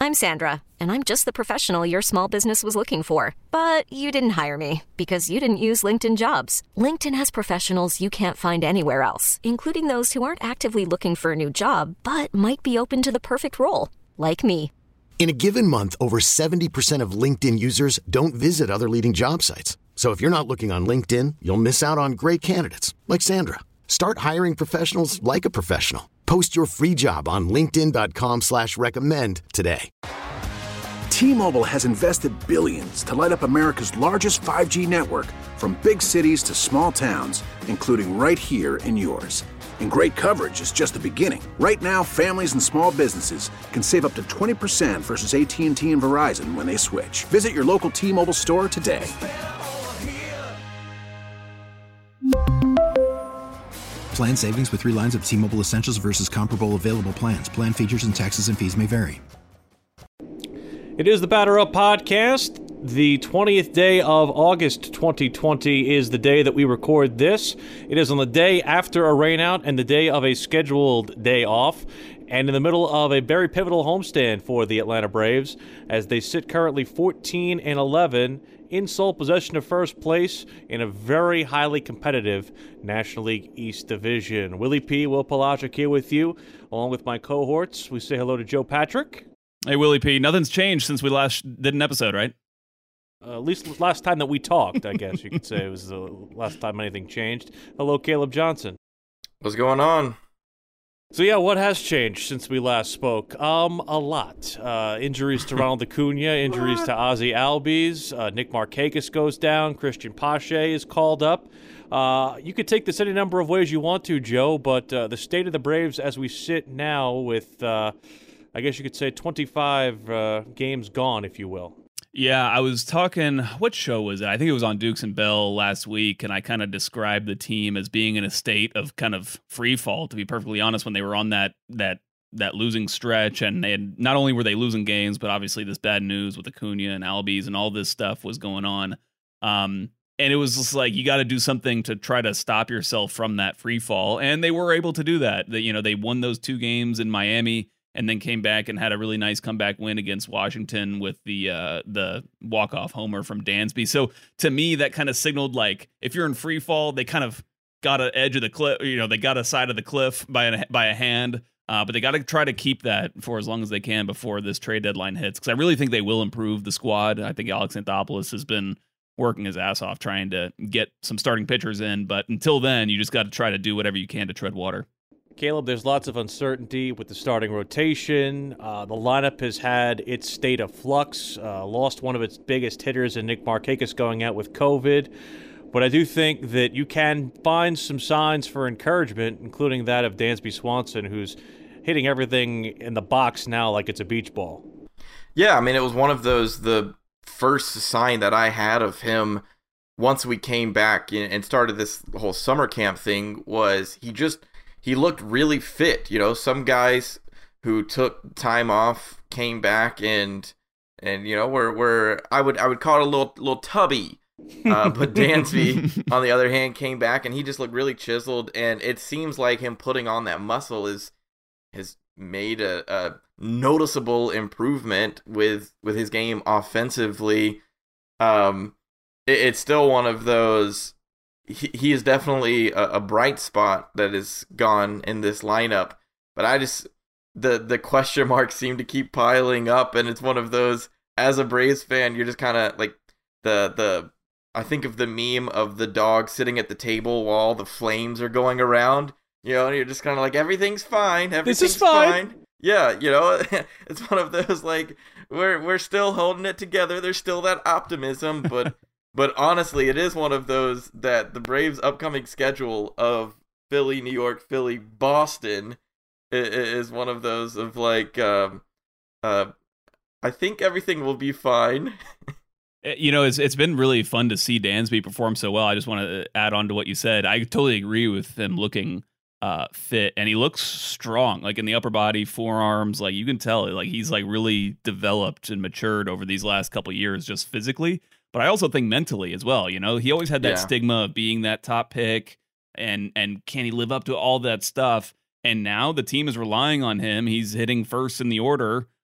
I'm Sandra, and I'm just the professional your small business was looking for. But you didn't hire me because you didn't use LinkedIn Jobs. LinkedIn has professionals you can't find anywhere else, including those who aren't actively looking for a new job, but might be open to the perfect role, like me. In a given month, over 70% of LinkedIn users don't visit other leading job sites. So if you're not looking on LinkedIn, you'll miss out on great candidates like Sandra. Start hiring professionals like a professional. Post your free job on linkedin.com/recommend today. T-Mobile has invested billions to light up America's largest 5G network, from big cities to small towns, including right here in yours. And great coverage is just the beginning. Right now, families and small businesses can save up to 20% versus AT&T and Verizon when they switch. Visit your local T-Mobile store today. Plan savings with 3 lines of T-Mobile Essentials versus comparable available plans. Plan features and taxes and fees may vary. It is the Batter Up Podcast. The 20th day of August 2020 is the day that we record this. It is on the day after a rainout and the day of a scheduled day off, and in the middle of a very pivotal homestand for the Atlanta Braves as they sit currently 14-11 in sole possession of first place in a very highly competitive National League East Division. Willie P. Will Pelagic here with you, along with my cohorts. We say hello to Joe Patrick. Hey, Willie P. Nothing's changed since we last did an episode, right? At least last time that we talked, I guess you could say it was the last time anything changed. Hello, Caleb Johnson. What's going on? So yeah, what has changed since we last spoke? A lot. Injuries to Ronald Acuna, injuries to Ozzie Albies, Nick Markakis goes down, Christian Pache is called up. You could take this any number of ways you want to, Joe, but the state of the Braves as we sit now with, I guess you could say 25 games gone, if you will. Yeah, I was talking, what show was it? I think it was on Dukes and Bell last week, and I kind of described the team as being in a state of kind of free fall, to be perfectly honest, when they were on that losing stretch, and they had, not only were they losing games, but obviously this bad news with Acuna and Albies and all this stuff was going on. And it was just like, you got to do something to try to stop yourself from that free fall, and they were able to do that. They won those 2 games in Miami, and then came back and had a really nice comeback win against Washington with the walk-off homer from Dansby. So to me, that kind of signaled, like, if you're in free fall, they kind of got an edge of the cliff. They got a side of the cliff by a hand, but they got to try to keep that for as long as they can before this trade deadline hits. Because I really think they will improve the squad. I think Alex Anthopoulos has been working his ass off trying to get some starting pitchers in. But until then, you just got to try to do whatever you can to tread water. Caleb, there's lots of uncertainty with the starting rotation. The lineup has had its state of flux, lost one of its biggest hitters in Nick Markakis going out with COVID. But I do think that you can find some signs for encouragement, including that of Dansby Swanson, who's hitting everything in the box now like it's a beach ball. Yeah, I mean, it was one of those, the first sign that I had of him once we came back and started this whole summer camp thing was he looked really fit. Some guys who took time off came back and were I would call it a little tubby. But Dansby, on the other hand, came back and he just looked really chiseled. And it seems like him putting on that muscle has made a noticeable improvement with his game offensively. It's still one of those. He is definitely a bright spot that is gone in this lineup, but the question marks seem to keep piling up, and it's one of those, as a Braves fan, you're just kind of like I think of the meme of the dog sitting at the table while the flames are going around, and you're just kind of like, everything's fine, this is fine. Yeah, it's one of those, like, we're still holding it together, there's still that optimism, but But honestly, it is one of those that the Braves' upcoming schedule of Philly, New York, Philly, Boston is one of those of like, I think everything will be fine. It's been really fun to see Dansby perform so well. I just want to add on to what you said. I totally agree with him looking fit, and he looks strong, like in the upper body, forearms. Like you can tell, like he's like really developed and matured over these last couple of years, just physically. But I also think mentally as well. He always had that stigma of being that top pick, and can he live up to all that stuff? And now the team is relying on him. He's hitting first in the order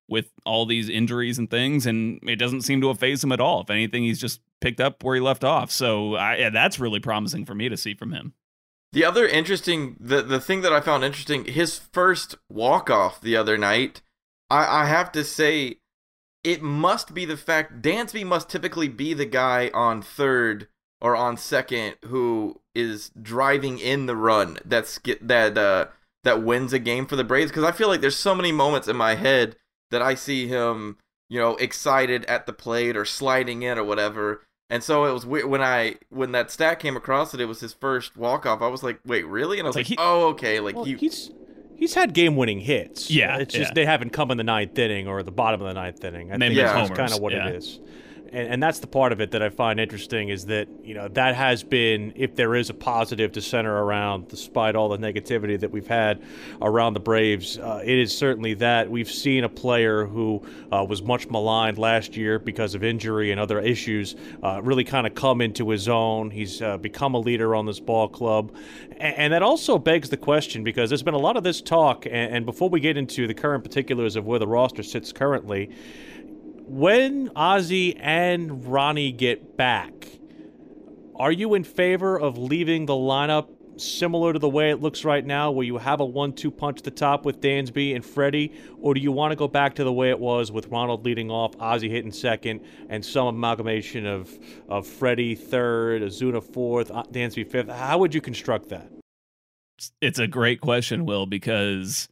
with all these injuries and things, and it doesn't seem to have phased him at all. If anything, he's just picked up where he left off. So that's really promising for me to see from him. The other interesting, the thing that I found interesting, his first walk-off the other night, I have to say, it must be the fact Dansby must typically be the guy on third or on second who is driving in the run that wins a game for the Braves, because I feel like there's so many moments in my head that I see him, excited at the plate or sliding in or whatever. And so it was weird when that stat came across that it was his first walk-off. I was like, wait, really? And I was like oh, okay. Like, well, he's had game-winning hits. Yeah, it's just they haven't come in the ninth inning or the bottom of the ninth inning. I think that's kind of what it is. And that's the part of it that I find interesting, is that, that has been, if there is a positive to center around, despite all the negativity that we've had around the Braves, it is certainly that. We've seen a player who was much maligned last year because of injury and other issues really kind of come into his own. He's become a leader on this ball club. And that also begs the question, because there's been a lot of this talk, and before we get into the current particulars of where the roster sits currently, when Ozzie and Ronnie get back, are you in favor of leaving the lineup similar to the way it looks right now, where you have a 1-2 punch at the top with Dansby and Freddie, or do you want to go back to the way it was with Ronald leading off, Ozzie hitting second, and some amalgamation of Freddie third, Ozuna fourth, Dansby fifth? How would you construct that? It's a great question, Will, because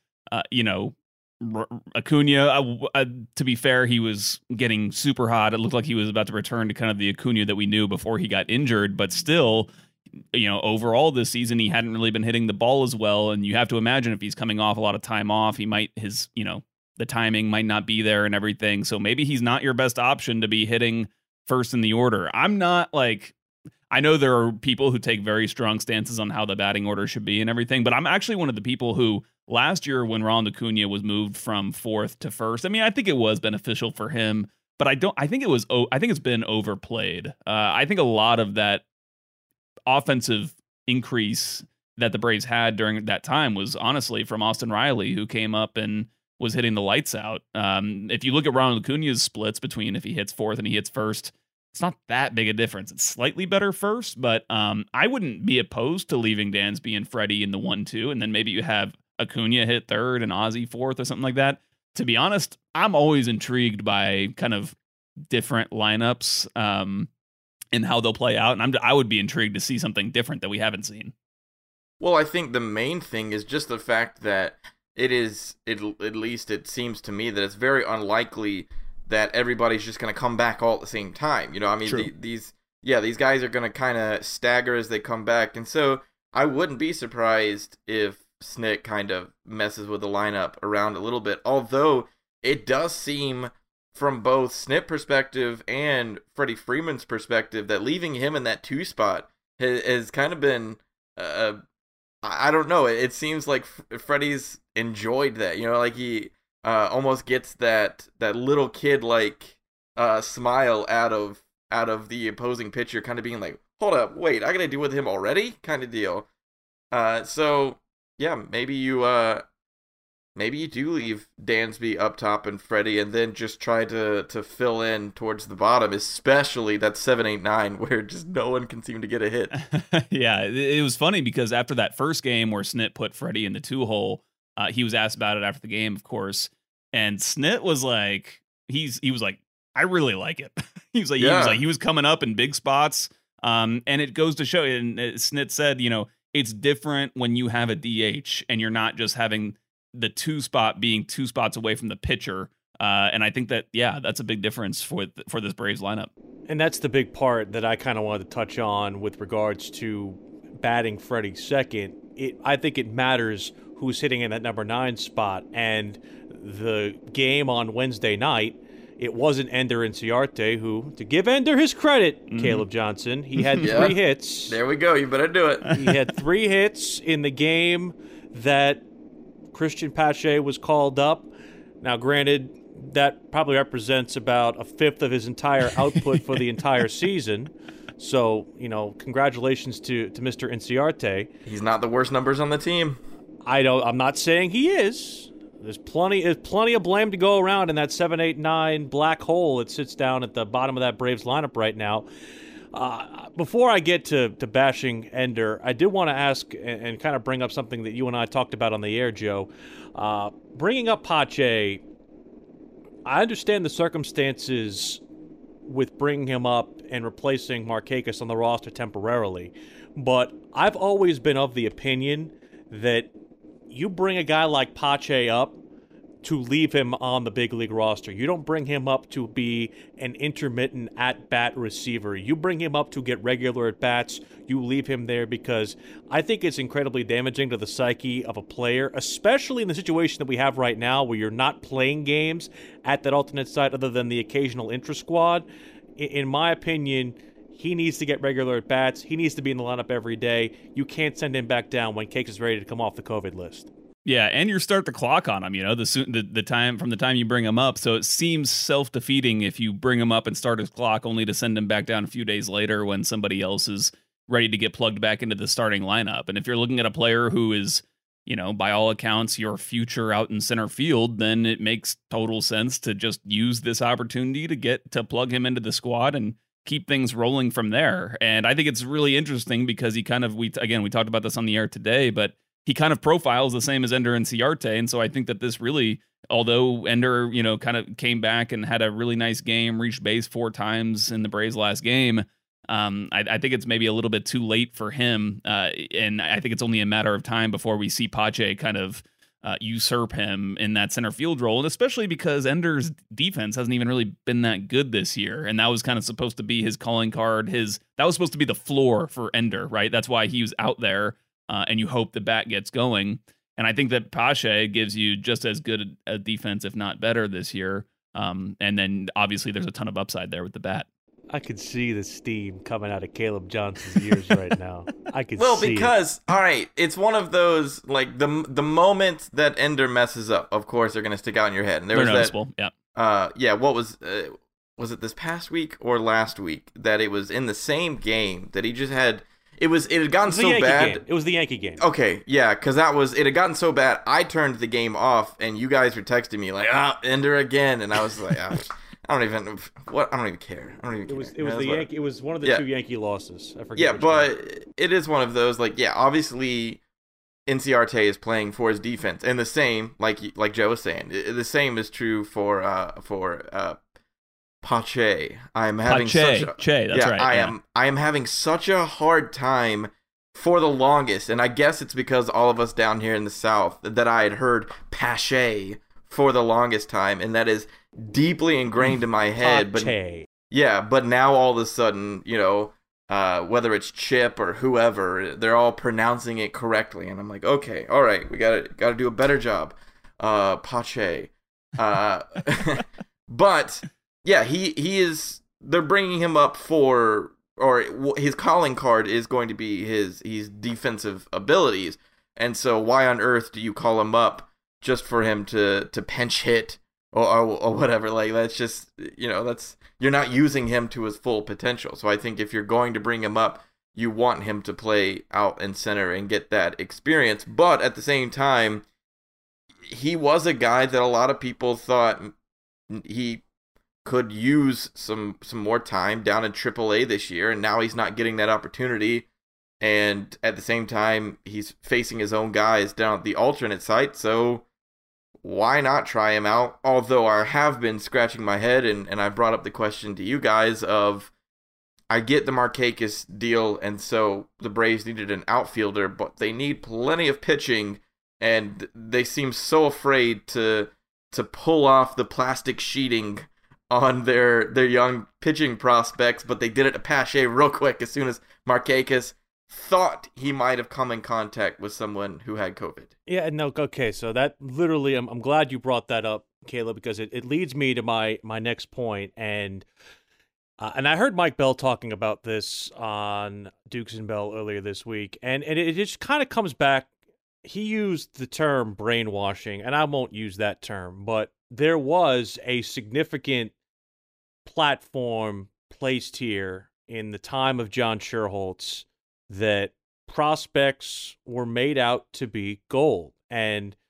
Acuna, to be fair, he was getting super hot. It looked like he was about to return to kind of the Acuna that we knew before he got injured, but still, overall this season, he hadn't really been hitting the ball as well. And you have to imagine, if he's coming off a lot of time off, the timing might not be there and everything. So maybe he's not your best option to be hitting first in the order. I'm not I know there are people who take very strong stances on how the batting order should be and everything, but I'm actually one of the people who last year, when Ronald Acuna was moved from fourth to first, I think it was beneficial for him, but I think it's been overplayed. I think a lot of that offensive increase that the Braves had during that time was honestly from Austin Riley, who came up and was hitting the lights out. If you look at Ronald Acuna's splits between if he hits fourth and he hits first, it's not that big a difference. It's slightly better first, but I wouldn't be opposed to leaving Dansby and Freddie in the 1-2, and then maybe you have Acuna hit third and Ozzie fourth or something like that. To be honest, I'm always intrigued by kind of different lineups and how they'll play out, and I would be intrigued to see something different that we haven't seen. Well, I think the main thing is just the fact that at least it seems to me that it's very unlikely that everybody's just going to come back all at the same time. These guys are going to kind of stagger as they come back. And so I wouldn't be surprised if Snit kind of messes with the lineup around a little bit. Although it does seem from both Snit perspective and Freddie Freeman's perspective that leaving him in that 2 spot has kind of been, I don't know. It seems like Freddie's enjoyed that, he almost gets that little kid smile out of the opposing pitcher, kind of being like, hold up, wait, I gotta deal with him already, kind of deal. So yeah, maybe you do leave Dansby up top and Freddie, and then just try to fill in towards the bottom, especially that 7, 8, 9, where just no one can seem to get a hit. Yeah, it was funny because after that first game where Snit put Freddie in the 2-hole, he was asked about it after the game, of course, and Snit was like, he was like, I really like it. he was coming up in big spots, and it goes to show. And Snit said, it's different when you have a DH and you're not just having the 2 spot being 2 spots away from the pitcher. And I think that, that's a big difference for this Braves lineup. And that's the big part that I kind of wanted to touch on with regards to batting Freddie second. I think it matters who's hitting in that number 9 spot. And the game on Wednesday night, it wasn't Ender Inciarte, who, to give Ender his credit, Caleb Johnson, he had 3 hits. There we go. You better do it. He had 3 hits in the game that Christian Pache was called up. Now, granted, that probably represents about a fifth of his entire output for the entire season. So, congratulations to Mr. Inciarte. He's not the worst numbers on the team. I'm not saying he is. There's plenty of blame to go around in that 7-8-9 black hole that sits down at the bottom of that Braves lineup right now. Before I get to bashing Ender, I did want to ask and kind of bring up something that you and I talked about on the air, Joe. Bringing up Pache, I understand the circumstances with bringing him up and replacing Markakis on the roster temporarily, but I've always been of the opinion that you bring a guy like Pache up to leave him on the big league roster. You don't bring him up to be an intermittent at-bat receiver. You bring him up to get regular at-bats. You leave him there because I think it's incredibly damaging to the psyche of a player, especially in the situation that we have right now where you're not playing games at that alternate site other than the occasional intra-squad. In my opinion, he needs to get regular at-bats. He needs to be in the lineup every day. You can't send him back down when Cakes is ready to come off the COVID list. Yeah, and you start the clock on him, the time from the time you bring him up. So it seems self-defeating if you bring him up and start his clock only to send him back down a few days later when somebody else is ready to get plugged back into the starting lineup. And if you're looking at a player who is, by all accounts, your future out in center field, then it makes total sense to just use this opportunity to plug him into the squad and keep things rolling from there. And I think it's really interesting because he kind of, we talked about this on the air today, but he kind of profiles the same as Ender Inciarte. And so I think that this really, although Ender, kind of came back and had a really nice game, reached base 4 times in the Braves' last game, I think it's maybe a little bit too late for him. And I think it's only a matter of time before we see Pache kind of usurp him in that center field role. And especially because Ender's defense hasn't even really been that good this year. And that was kind of supposed to be his calling card. That was supposed to be the floor for Ender, right? That's why he was out there. And you hope the bat gets going. And I think that Pache gives you just as good a defense, if not better, this year. And then obviously there's a ton of upside there with the bat. I could see the steam coming out of Caleb Johnson's ears right now. All right, it's one of those, like, the moment that Ender messes up, of course, they're going to stick out in your head. And they're noticeable, yeah. What was it this past week or last week that it was in the same game that he just had... It had gotten so bad. It was the Yankee game. Okay, yeah, because it had gotten so bad. I turned the game off, and you guys were texting me like, Ender again, and I was like, I don't even care. It was one of the 2 Yankee losses. I forget. Yeah, but it is one of those, like, yeah, obviously Inciarte is playing for his defense, and the same, like Joe was saying, the same is true for Pache. I am having such a hard time for the longest, and I guess it's because all of us down here in the South that I had heard Pache for the longest time, and that is deeply ingrained in my head. Pache. But now all of a sudden, whether it's Chip or whoever, they're all pronouncing it correctly, and I'm like, okay, all right, we gotta do a better job. Pache. But yeah, he is. They're bringing him up or his calling card is going to be his defensive abilities, and so why on earth do you call him up just for him to pinch hit or whatever? Like, that's just, you're not using him to his full potential. So I think if you're going to bring him up, you want him to play out in center and get that experience. But at the same time, he was a guy that a lot of people thought he could use some more time down in AAA this year, and now he's not getting that opportunity. And at the same time, he's facing his own guys down at the alternate site, so why not try him out? Although I have been scratching my head, and I brought up the question to you guys of, I get the Markakis deal, and so the Braves needed an outfielder, but they need plenty of pitching, and they seem so afraid to pull off the plastic sheeting on their young pitching prospects, but they did it to Pache real quick as soon as Markakis thought he might have come in contact with someone who had COVID. Yeah, no, okay, so that literally, I'm glad you brought that up, Caleb, because it leads me to my next point, and I heard Mike Bell talking about this on Dukes and Bell earlier this week, and it just kind of comes back. He used the term brainwashing, and I won't use that term, but there was a significant platform placed here in the time of John Sherholtz that prospects were made out to be gold. And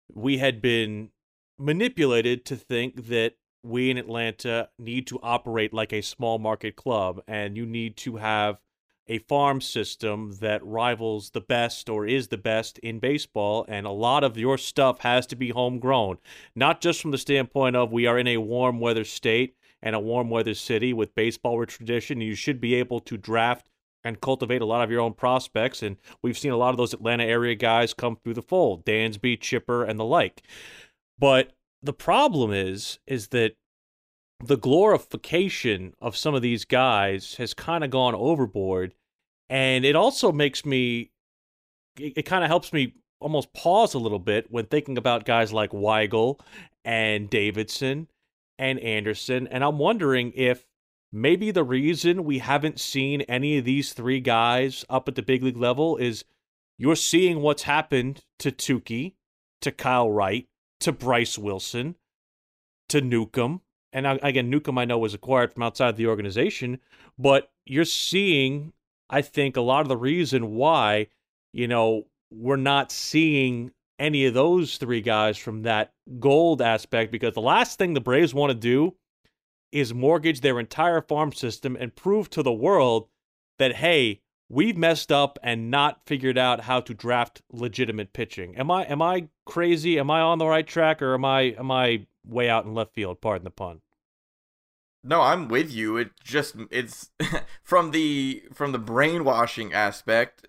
we had been manipulated to think that we in Atlanta need to operate like a small market club, and you need to have a farm system that rivals the best or is the best in baseball, and a lot of your stuff has to be homegrown, not just from the standpoint of we are in a warm weather state and a warm weather city with baseball with tradition. You should be able to draft and cultivate a lot of your own prospects, and we've seen a lot of those Atlanta area guys come through the fold, Dansby, Chipper, and the like. But the problem is that the glorification of some of these guys has kind of gone overboard, and it also makes me, it kind of helps me almost pause a little bit when thinking about guys like Weigel and Davidson and Anderson, and I'm wondering if maybe the reason we haven't seen any of these three guys up at the big league level is you're seeing what's happened to Tukey, to Kyle Wright, to Bryce Wilson, to Newcomb. And again, Newcomb I know was acquired from outside the organization, but you're seeing, I think, a lot of the reason why, we're not seeing any of those three guys from that gold aspect, because the last thing the Braves want to do is mortgage their entire farm system and prove to the world that, hey, we've messed up and not figured out how to draft legitimate pitching. Am I crazy? Am I on the right track, or am I way out in left field? Pardon the pun. No, I'm with you. It's from the brainwashing aspect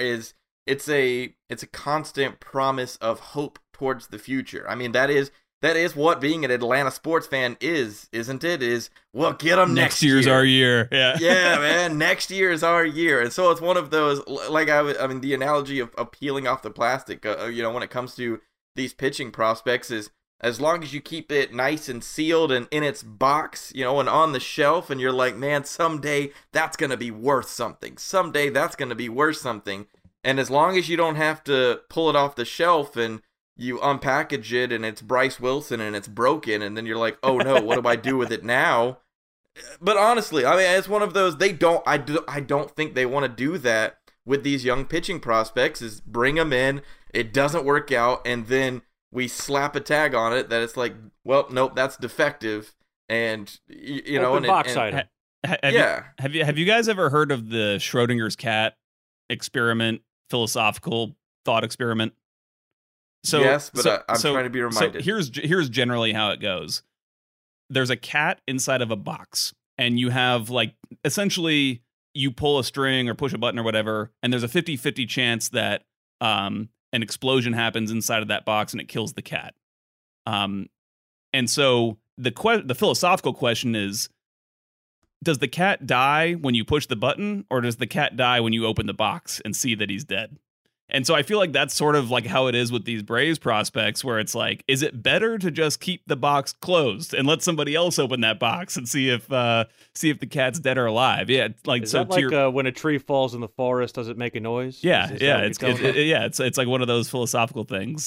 it's a constant promise of hope towards the future. I mean, that is what being an Atlanta sports fan is, isn't it? Well, get them next year. Next year's our year. Yeah. Yeah, man. Next year is our year. And so it's one of those, like, I mean, the analogy of peeling off the plastic, when it comes to these pitching prospects is, as long as you keep it nice and sealed and in its box, and on the shelf, and you're like, man, someday that's going to be worth something. Someday that's going to be worth something. And as long as you don't have to pull it off the shelf and you unpackage it and it's Bryce Wilson and it's broken, and then you're like, oh no, what do I do with it now? But honestly, I mean, it's one of those, I don't think they want to do that with these young pitching prospects, is bring them in, it doesn't work out, and then we slap a tag on it that it's like, well, nope, that's defective, and box item. Have you guys ever heard of the Schrodinger's cat experiment, philosophical thought experiment? So yes, but I'm trying to be reminded. So here's generally how it goes. There's a cat inside of a box, and you have, like, essentially you pull a string or push a button or whatever, and there's a 50-50 chance that an explosion happens inside of that box and it kills the cat. And so the philosophical question is, does the cat die when you push the button, or does the cat die when you open the box and see that he's dead? And so I feel like that's sort of like how it is with these Braves prospects, where it's like, is it better to just keep the box closed and let somebody else open that box and see if the cat's dead or alive? Yeah, like, is so that like when a tree falls in the forest, does it make a noise? Yeah, it's like one of those philosophical things.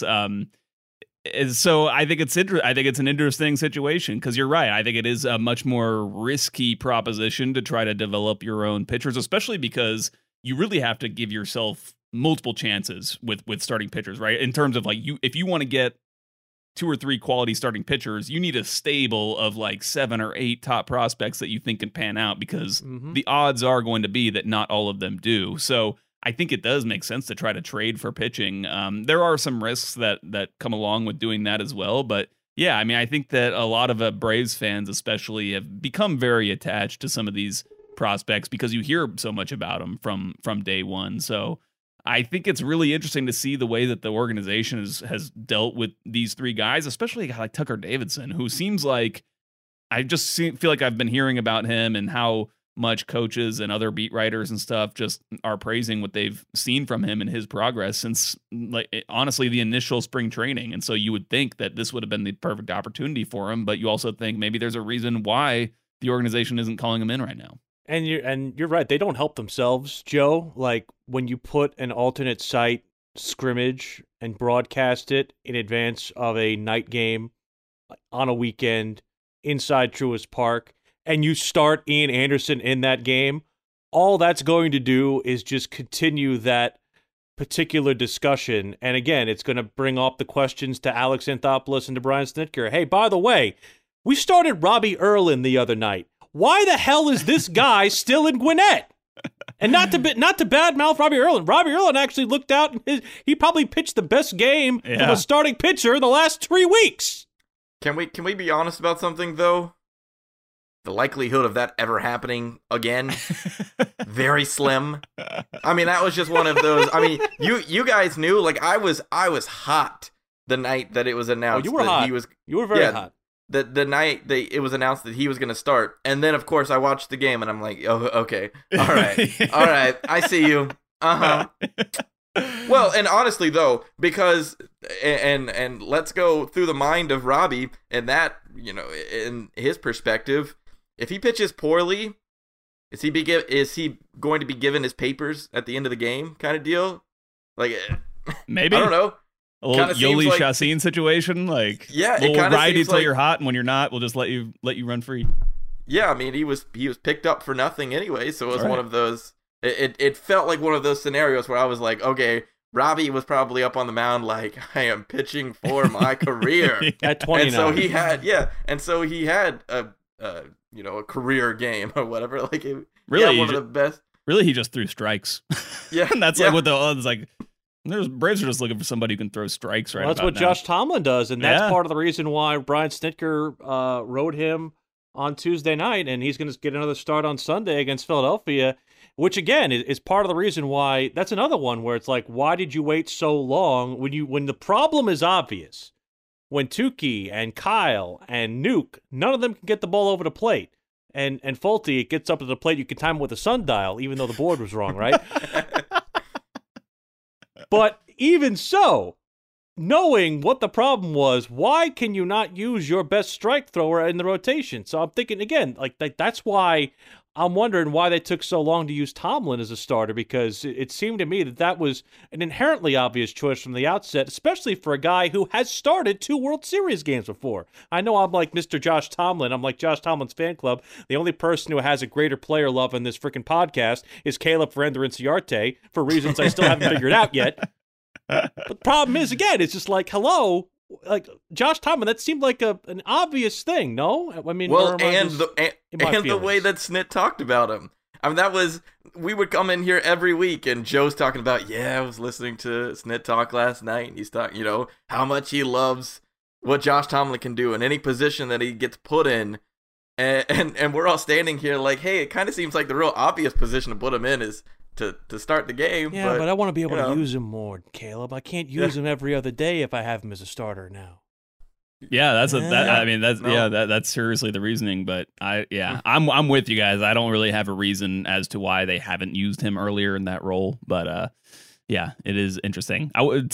So I think it's an interesting situation, because you're right. I think it is a much more risky proposition to try to develop your own pitchers, especially because you really have to give yourself multiple chances with starting pitchers, right? In terms of, like, if you want to get 2 or 3 quality starting pitchers, you need a stable of like 7 or 8 top prospects that you think can pan out, because the odds are going to be that not all of them do. So I think it does make sense to try to trade for pitching. There are some risks that come along with doing that as well, but yeah, I mean, I think that a lot of Braves fans especially have become very attached to some of these prospects because you hear so much about them from day one. So I think it's really interesting to see the way that the organization has dealt with these 3 guys, especially a guy like Tucker Davidson, who seems like, feel like I've been hearing about him and how much coaches and other beat writers and stuff just are praising what they've seen from him and his progress since, like, honestly, the initial spring training. And so you would think that this would have been the perfect opportunity for him, but you also think maybe there's a reason why the organization isn't calling him in right now. And you're right. They don't help themselves, Joe. Like, when you put an alternate site scrimmage and broadcast it in advance of a night game on a weekend inside Truist Park, and you start Ian Anderson in that game, all that's going to do is just continue that particular discussion. And again, it's going to bring up the questions to Alex Anthopoulos and to Brian Snitker. Hey, by the way, we started Robbie Erlin the other night. Why the hell is this guy still in Gwinnett? And not to badmouth Robbie Erlin. Robbie Erlin actually looked out, and he probably pitched the best game from a starting pitcher in the last 3 weeks. Can we be honest about something, though? The likelihood of that ever happening again, very slim. I mean, that was just one of those. I mean, you guys knew, like, I was hot the night that it was announced. Oh, you were hot. You were very hot. The night it was announced that he was going to start, and then of course I watched the game, and I'm like, oh, okay, all right, I see you. Well, and honestly though, because and let's go through the mind of Robbie, and that, you know, in his perspective, if he pitches poorly, is he going to be given his papers at the end of the game, kind of deal? Like, maybe, I don't know. A little Yoli Chassin situation, like, yeah, we'll ride you till you're hot, and when you're not, we'll just let you run free. Yeah, I mean, he was picked up for nothing anyway, so it was one of those. It felt like one of those scenarios where I was like, okay, Robbie was probably up on the mound like, I am pitching for my career at 29. And so he had a career game or whatever. Like, one of the best. Really, he just threw strikes. Yeah, and that's like what the odds like. Braves are just looking for somebody who can throw strikes right now. That's what Josh Tomlin does, and that's part of the reason why Brian Snitker rode him on Tuesday night, and he's going to get another start on Sunday against Philadelphia, which, again, is part of the reason why. That's another one where it's like, why did you wait so long when the problem is obvious? When Tukey and Kyle and Nuke, none of them can get the ball over the plate. And Fulte, it gets up to the plate, you can time it with a sundial, even though the board was wrong, right? But even so, knowing what the problem was, why can you not use your best strike thrower in the rotation? So I'm thinking, again, like that's why I'm wondering why they took so long to use Tomlin as a starter, because it seemed to me that was an inherently obvious choice from the outset, especially for a guy who has started 2 World Series games before. I know I'm like Mr. Josh Tomlin. I'm like Josh Tomlin's fan club. The only person who has a greater player love in this freaking podcast is Caleb Ferender-Inciarte, for reasons I still haven't figured out yet. But the problem is, again, it's just like, hello, like Josh Tomlin, that seemed like an obvious thing, no? I mean, well, and the way that Snit talked about him. I mean, we would come in here every week, and Joe's talking about, I was listening to Snit talk last night, and he's talking, how much he loves what Josh Tomlin can do in any position that he gets put in, and we're all standing here like, hey, it kind of seems like the real obvious position to put him in is to start the game. Yeah, but I want to be able to use him more, Caleb. I can't use him every other day if I have him as a starter now. Yeah, that's seriously the reasoning. But I'm with you guys. I don't really have a reason as to why they haven't used him earlier in that role. But it is interesting. I would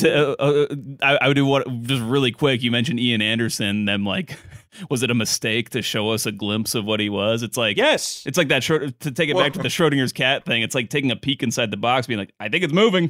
do what just really quick. You mentioned Ian Anderson. Them like. Was it a mistake to show us a glimpse of what he was? It's like, yes. It's like that, to take it back to the Schrodinger's cat thing. It's like taking a peek inside the box, being like, I think it's moving.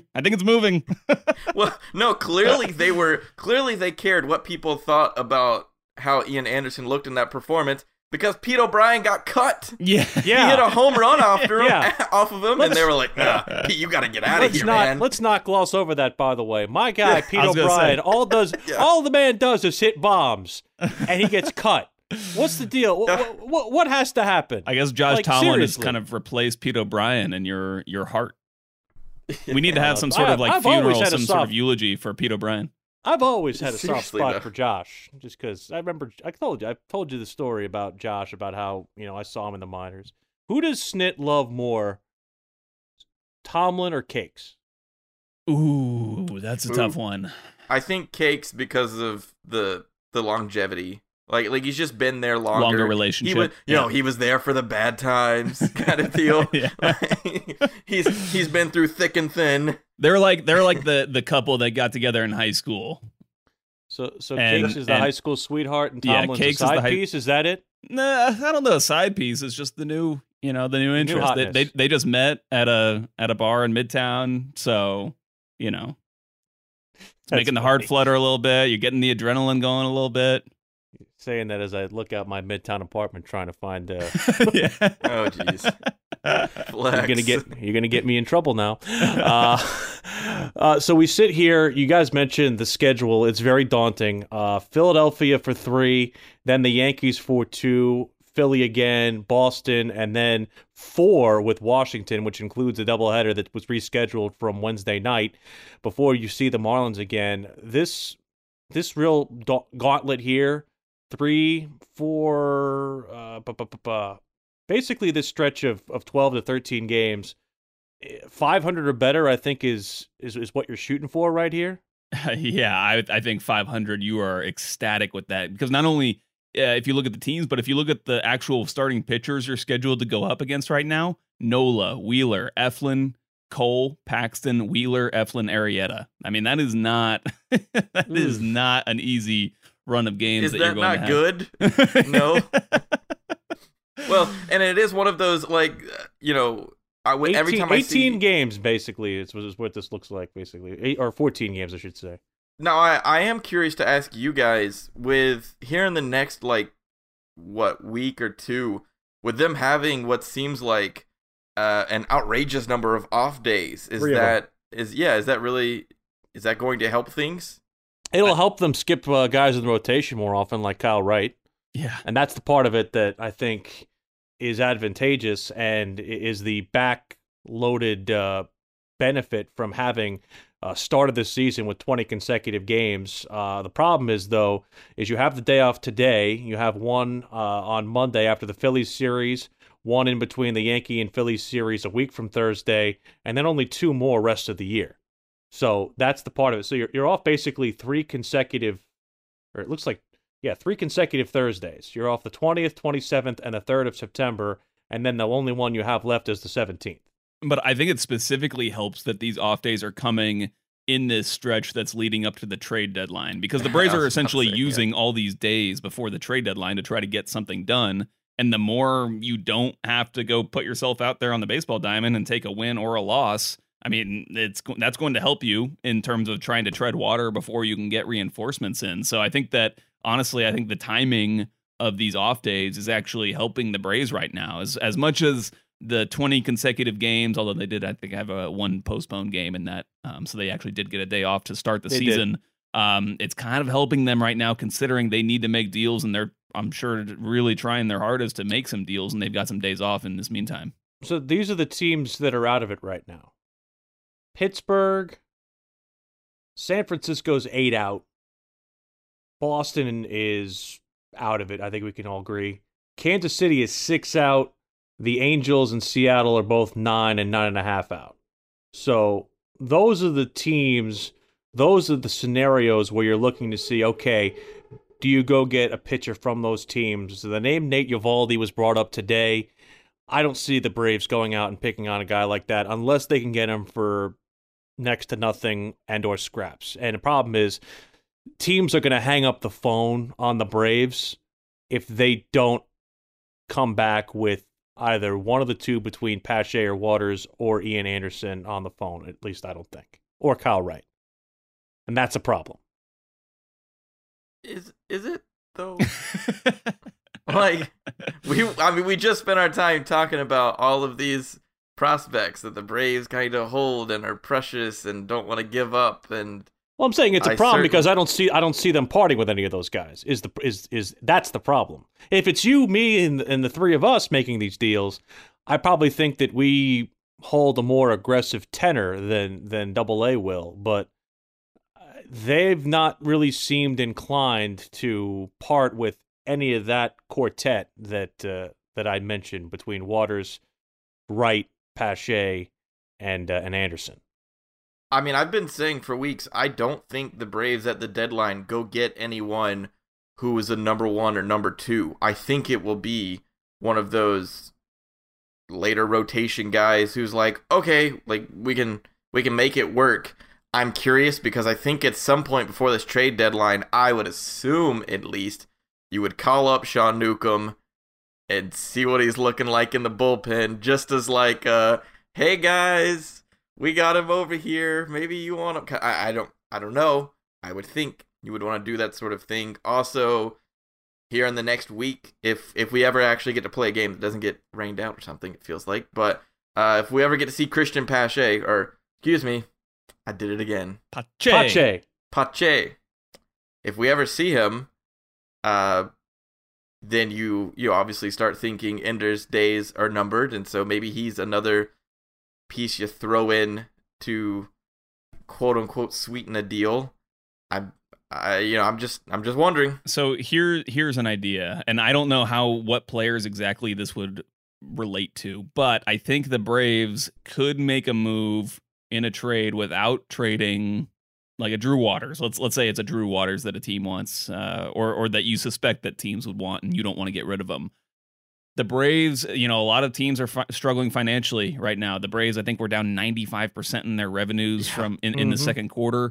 Well, no, clearly they cared what people thought about how Ian Anderson looked in that performance, because Pete O'Brien got cut. Yeah. He hit a home run off of him, and they were like, Pete, you got to get out of here, man. Let's not gloss over that, by the way. My guy, Pete O'Brien, all the man does is hit bombs, and he gets cut. What's the deal? What has to happen? I guess Josh Tomlin has kind of replaced Pete O'Brien in your heart. We need to have some sort of funeral, some sort of eulogy for Pete O'Brien. I've always had a soft spot for Josh, just because I remember I told you the story about Josh, about how I saw him in the minors. Who does Snit love more, Tomlin or Cakes? Ooh, that's a tough one. I think Cakes, because of the longevity. Like he's just been there longer relationship. He was there for the bad times, kind of deal. He's been through thick and thin. They're like the couple that got together in high school. So Cakes is the high school sweetheart, and Tomlin's Cakes a side piece. Is that it? Nah, I don't know. A side piece. It's just the new interest. They just met at a bar in Midtown, so it's making the heart flutter a little bit. You're getting the adrenaline going a little bit. Saying that as I look out my Midtown apartment trying to find Oh jeez. You're gonna get me in trouble now. So we sit here. You guys mentioned the schedule. It's very daunting. Philadelphia for 3, then the Yankees for 2, Philly again, Boston, and then 4 with Washington, which includes a doubleheader that was rescheduled from Wednesday night before you see the Marlins again. This real gauntlet here, 3, 4, basically this stretch of 12 to 13 games. 500 or better, I think, is what you're shooting for right here. Yeah, I think 500, you are ecstatic with that. Because not only if you look at the teams, but if you look at the actual starting pitchers you're scheduled to go up against right now, Nola, Wheeler, Eflin, Cole, Paxton, Wheeler, Eflin, Arrieta. I mean, that is not is not an easy run of games that you're going to have. Is that not good? No. Well, and it is one of those, like, every time I see 18 games, basically, is what this looks like, basically. 14 games, I should say. Now, I am curious to ask you guys, with here in the next, week or two, with them having what seems like an outrageous number of off days, is that going to help things? It'll help them skip guys in the rotation more often, like Kyle Wright. Yeah. And that's the part of it that I think is advantageous and is the back-loaded benefit from having started this season with 20 consecutive games. The problem is, though, is you have the day off today. You have one on Monday after the Phillies series, one in between the Yankee and Phillies series a week from Thursday, and then only 2 more rest of the year. So that's the part of it. So you're off basically 3 consecutive Thursdays. You're off the 20th, 27th, and the 3rd of September, and then the only one you have left is the 17th. But I think it specifically helps that these off days are coming in this stretch that's leading up to the trade deadline, because the Braves are essentially using all these days before the trade deadline to try to get something done. And the more you don't have to go put yourself out there on the baseball diamond and take a win or a loss, I mean, that's going to help you in terms of trying to tread water before you can get reinforcements in. So I think that, honestly, I think the timing of these off days is actually helping the Braves right now. As much as the 20 consecutive games, although they did, I think, have one postponed game in that, so they actually did get a day off to start the season. It's kind of helping them right now, considering they need to make deals, and they're, I'm sure, really trying their hardest to make some deals, and they've got some days off in this meantime. So these are the teams that are out of it right now. Pittsburgh, San Francisco's 8 out. Boston is out of it. I think we can all agree. Kansas City is 6 out. The Angels and Seattle are both 9 and 9.5 out. So those are the teams, those are the scenarios where you're looking to see, okay, do you go get a pitcher from those teams? So the name Nate Eovaldi was brought up today. I don't see the Braves going out and picking on a guy like that unless they can get him for next to nothing and or scraps. And the problem is teams are going to hang up the phone on the Braves if they don't come back with either one of the two between Pache or Waters or Ian Anderson on the phone, at least I don't think, or Kyle Wright. And that's a problem. Is it though? We just spent our time talking about all of these prospects that the Braves kind of hold and are precious and don't want to give up. And well, I'm saying it's a problem because I don't see them parting with any of those guys. That's the problem. If it's you, me, and the three of us making these deals, I probably think that we hold a more aggressive tenor than AA will. But they've not really seemed inclined to part with any of that quartet that I mentioned between Waters, Wright, Pache, and Anderson. I mean, I've been saying for weeks, I don't think the Braves at the deadline go get anyone who is a number 1 or number 2. I think it will be one of those later rotation guys who's like, okay, like we can make it work. I'm curious because I think at some point before this trade deadline, I would assume at least you would call up Sean Newcomb and see what he's looking like in the bullpen, just as like, hey guys, we got him over here. Maybe you want him. I don't know. I would think you would want to do that sort of thing. Also, here in the next week, if we ever actually get to play a game that doesn't get rained out or something, it feels like. But if we ever get to see Christian Pache, or excuse me, I did it again. Pache. If we ever see him, then you obviously start thinking Ender's days are numbered, and so maybe he's another piece you throw in to quote unquote sweeten a deal. I'm just wondering. So here's an idea, and I don't know what players exactly this would relate to, but I think the Braves could make a move in a trade without trading like a Drew Waters. Let's say it's a Drew Waters that a team wants, or that you suspect that teams would want, and you don't want to get rid of them. The Braves, a lot of teams are struggling financially right now. The Braves, I think, were down 95% in their revenues from in the second quarter.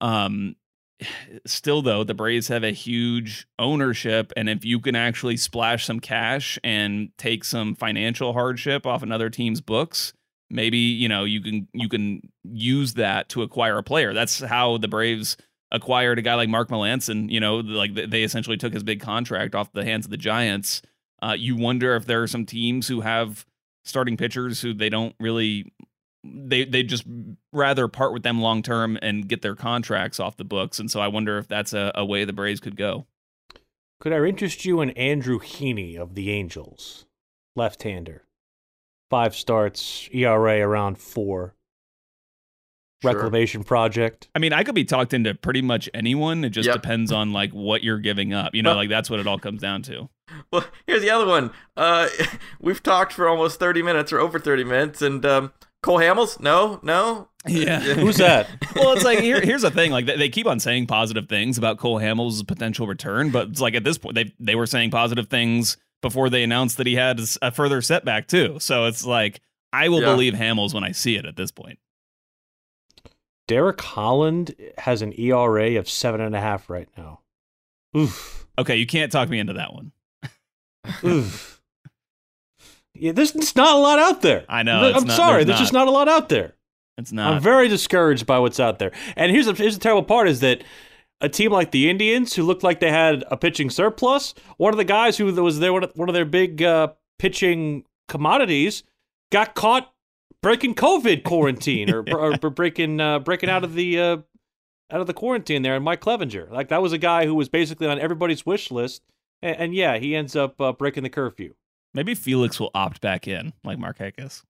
Still, though, the Braves have a huge ownership, and if you can actually splash some cash and take some financial hardship off another team's books, maybe you can use that to acquire a player. That's how the Braves acquired a guy like Mark Melancon. Like they essentially took his big contract off the hands of the Giants. You wonder if there are some teams who have starting pitchers who they don't really. They just rather part with them long term and get their contracts off the books, and so I wonder if that's a way the Braves could go. Could I interest you in Andrew Heaney of the Angels, left-hander, 5 starts, ERA around 4, sure. Reclamation project. I mean, I could be talked into pretty much anyone. It just depends on like what you're giving up. Like that's what it all comes down to. Well, here's the other one. We've talked for almost 30 minutes or over 30 minutes, and Cole Hamels? No. Yeah. Who's that? Well, it's like, here's the thing. Like, they keep on saying positive things about Cole Hamels' potential return, but it's like at this point, they were saying positive things before they announced that he had a further setback, too. So it's like, I will believe Hamels when I see it at this point. Derek Holland has an ERA of 7.5 right now. Oof. Okay, you can't talk me into that one. Oof. Yeah, there's not a lot out there. I know. I'm sorry. There's just not a lot out there. It's not. I'm very discouraged by what's out there. And here's the terrible part is that a team like the Indians, who looked like they had a pitching surplus, one of the guys who was there, one of their big pitching commodities, got caught breaking COVID quarantine or breaking out of the quarantine there. And Mike Clevenger, like that was a guy who was basically on everybody's wish list. And he ends up breaking the curfew. Maybe Felix will opt back in, like Markakis.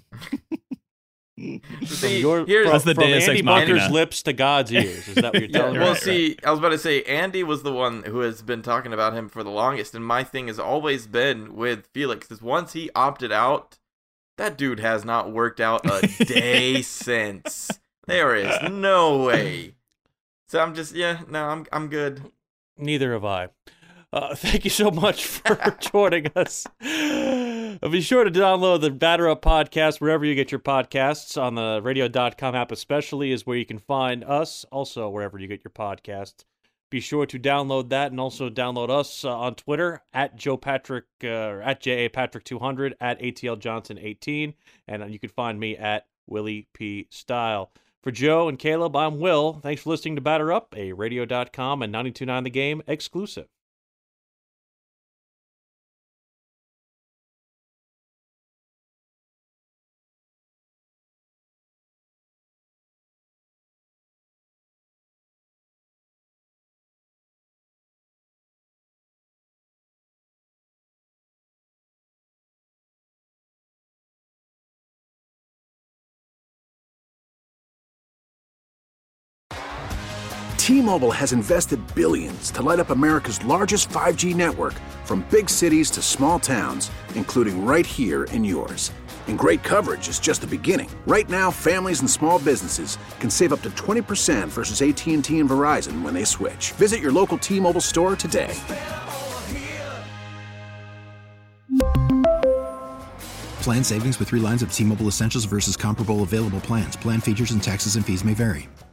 See, that's the Deus Andy Ex Machina. Bunker's lips to God's ears. Is that what you're telling me? Well, see, I was about to say, Andy was the one who has been talking about him for the longest, and my thing has always been with Felix, is once he opted out, that dude has not worked out a day since. There is no way. So I'm just, I'm good. Neither have I. Thank you so much for joining us. Be sure to download the Batter Up podcast wherever you get your podcasts. On the radio.com app especially is where you can find us. Also, wherever you get your podcasts. Be sure to download that and also download us on Twitter at Joe Patrick, at JAPatrick200, at ATL Johnson 18. And you can find me at Willie P. Style. For Joe and Caleb, I'm Will. Thanks for listening to Batter Up, a radio.com and 92.9 The Game exclusive. T-Mobile has invested billions to light up America's largest 5G network, from big cities to small towns, including right here in yours. And great coverage is just the beginning. Right now, families and small businesses can save up to 20% versus AT&T and Verizon when they switch. Visit your local T-Mobile store today. Plan savings with 3 lines of T-Mobile Essentials versus comparable available plans. Plan features and taxes and fees may vary.